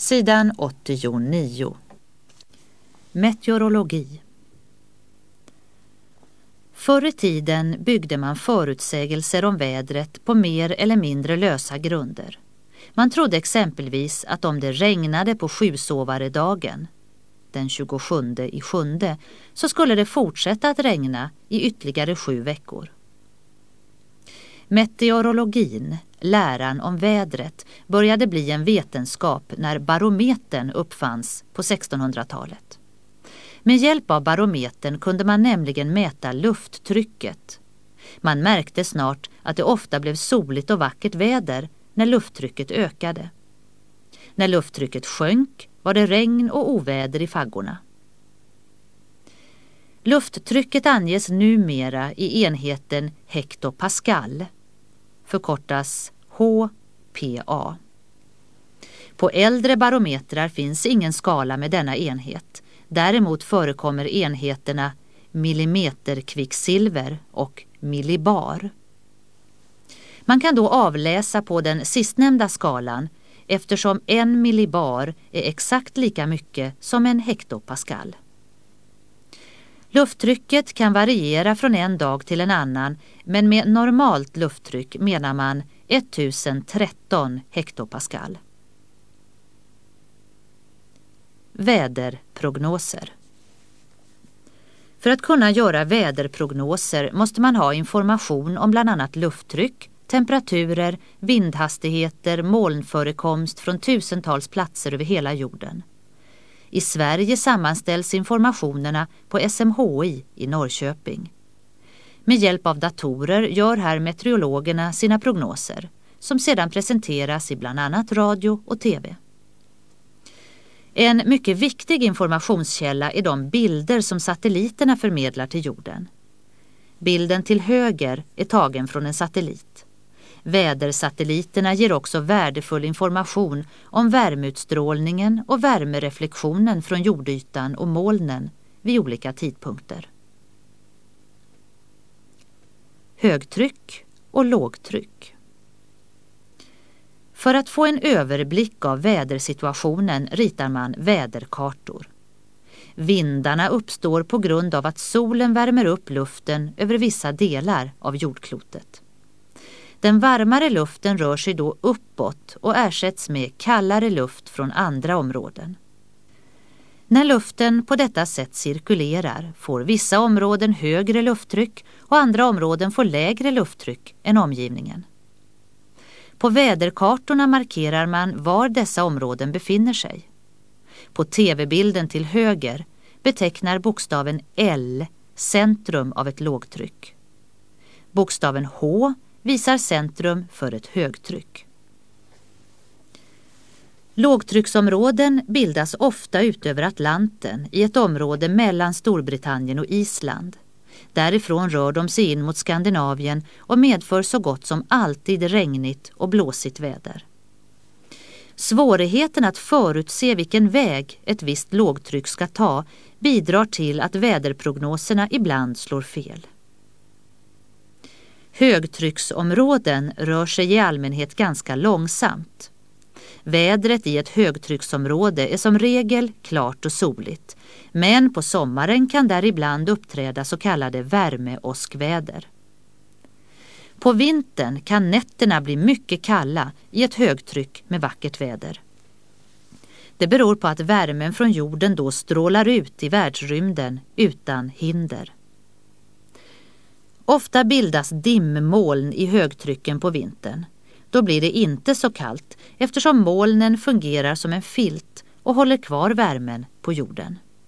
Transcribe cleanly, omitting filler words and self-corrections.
Sidan 89. Meteorologi. Förr i tiden byggde man förutsägelser om vädret på mer eller mindre lösa grunder. Man trodde exempelvis att om det regnade på sjusovaredagen, den 27/7, så skulle det fortsätta att regna i ytterligare 7 veckor. Meteorologin, läran om vädret, började bli en vetenskap när barometern uppfanns på 1600-talet. Med hjälp av barometern kunde man nämligen mäta lufttrycket. Man märkte snart att det ofta blev soligt och vackert väder när lufttrycket ökade. När lufttrycket sjönk var det regn och oväder i faggorna. Lufttrycket anges numera i enheten hektopascal, förkortas HPA. På äldre barometrar finns ingen skala med denna enhet. Däremot förekommer enheterna millimeterkvicksilver och millibar. Man kan då avläsa på den sistnämnda skalan eftersom 1 millibar är exakt lika mycket som en hektopascal. Lufttrycket kan variera från en dag till en annan, men med normalt lufttryck menar man 1013 hektopascal. Väderprognoser. För att kunna göra väderprognoser måste man ha information om bland annat lufttryck, temperaturer, vindhastigheter, molnförekomst från tusentals platser över hela jorden. I Sverige sammanställs informationerna på SMHI i Norrköping. Med hjälp av datorer gör här meteorologerna sina prognoser, som sedan presenteras i bland annat radio och tv. En mycket viktig informationskälla är de bilder som satelliterna förmedlar till jorden. Bilden till höger är tagen från en satellit. Vädersatelliterna ger också värdefull information om värmeutstrålningen och värmereflektionen från jordytan och molnen vid olika tidpunkter. Högtryck och lågtryck. För att få en överblick av vädersituationen ritar man väderkartor. Vindarna uppstår på grund av att solen värmer upp luften över vissa delar av jordklotet. Den varmare luften rör sig då uppåt och ersätts med kallare luft från andra områden. När luften på detta sätt cirkulerar får vissa områden högre lufttryck och andra områden får lägre lufttryck än omgivningen. På väderkartorna markerar man var dessa områden befinner sig. På tv-bilden till höger betecknar bokstaven L centrum av ett lågtryck. Bokstaven H visar centrum för ett högtryck. Lågtrycksområden bildas ofta utöver Atlanten i ett område mellan Storbritannien och Island. Därifrån rör de sig in mot Skandinavien och medför så gott som alltid regnigt och blåsigt väder. Svårigheten att förutse vilken väg ett visst lågtryck ska ta bidrar till att väderprognoserna ibland slår fel. Högtrycksområden rör sig i allmänhet ganska långsamt. Vädret i ett högtrycksområde är som regel klart och soligt, men på sommaren kan där ibland uppträda så kallade värmeåskväder. På vintern kan nätterna bli mycket kalla i ett högtryck med vackert väder. Det beror på att värmen från jorden då strålar ut i världsrymden utan hinder. Ofta bildas dimmoln i högtrycken på vintern. Då blir det inte så kallt eftersom molnen fungerar som en filt och håller kvar värmen på jorden.